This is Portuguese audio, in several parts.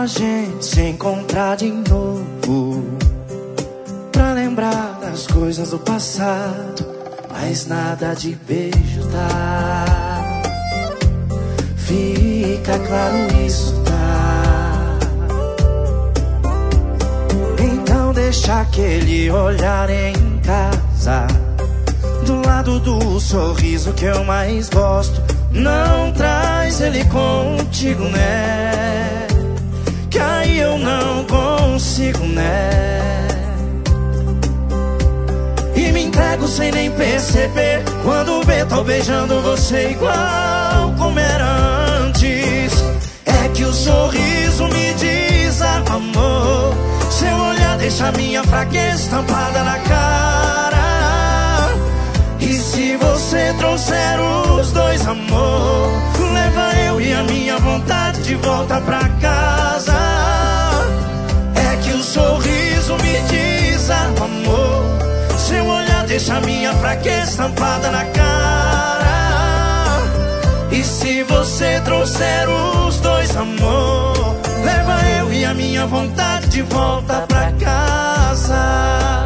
a gente se encontrar de novo, pra lembrar das coisas do passado, mas nada de beijo, tá? Fica claro isso, tá? Então deixa aquele olhar em casa, do lado do sorriso que eu mais gosto. Não traz ele contigo, né? Que aí eu não consigo, né? E me entrego sem nem perceber, quando vê, tô beijando você igual como era antes. É que o sorriso me diz amor, seu olhar deixa minha fraqueza estampada na cara. E se você trouxer os dois, amor, leva eu e a minha vontade de volta pra casa. É que o sorriso me diz amor, seu olhar deixa minha fraqueza estampada na cara. E se você trouxer os dois, amor, leva eu e a minha vontade de volta pra casa.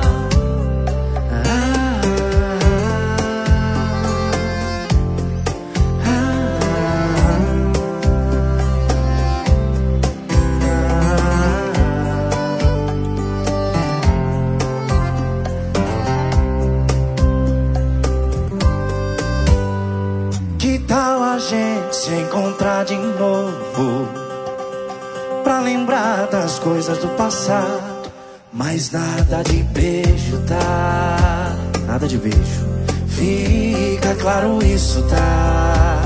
Que tal a gente se encontrar de novo, pra lembrar das coisas do passado, mas nada de beijo, tá? Nada de beijo. Fica claro isso, tá?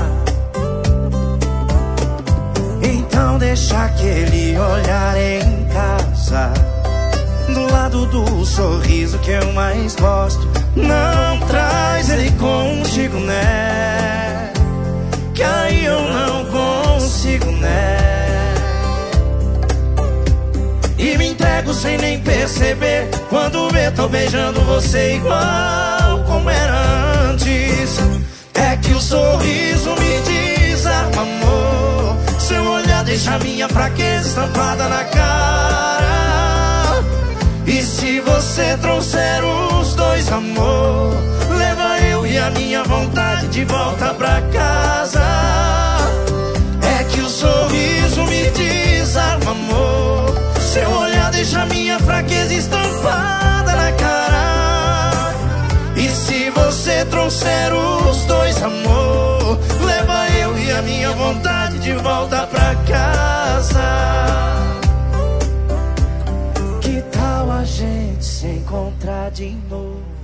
Então deixa aquele olhar em casa, do lado do sorriso que eu mais gosto. Não traz ele contigo, né? Que aí eu não consigo, né? E me entrego sem nem perceber, quando vê, tô beijando você igual como era antes. É que o sorriso me diz amor, seu olhar deixa minha fraqueza estampada na cara. E se você trouxer os dois, amor, leva eu e a minha vontade de volta pra casa. É que o sorriso me diz amor, seu olhar deixa minha fraqueza estampada na cara. E se você trouxer os dois, amor, leva eu e a minha vontade de volta pra casa. Que tal a gente se encontrar de novo,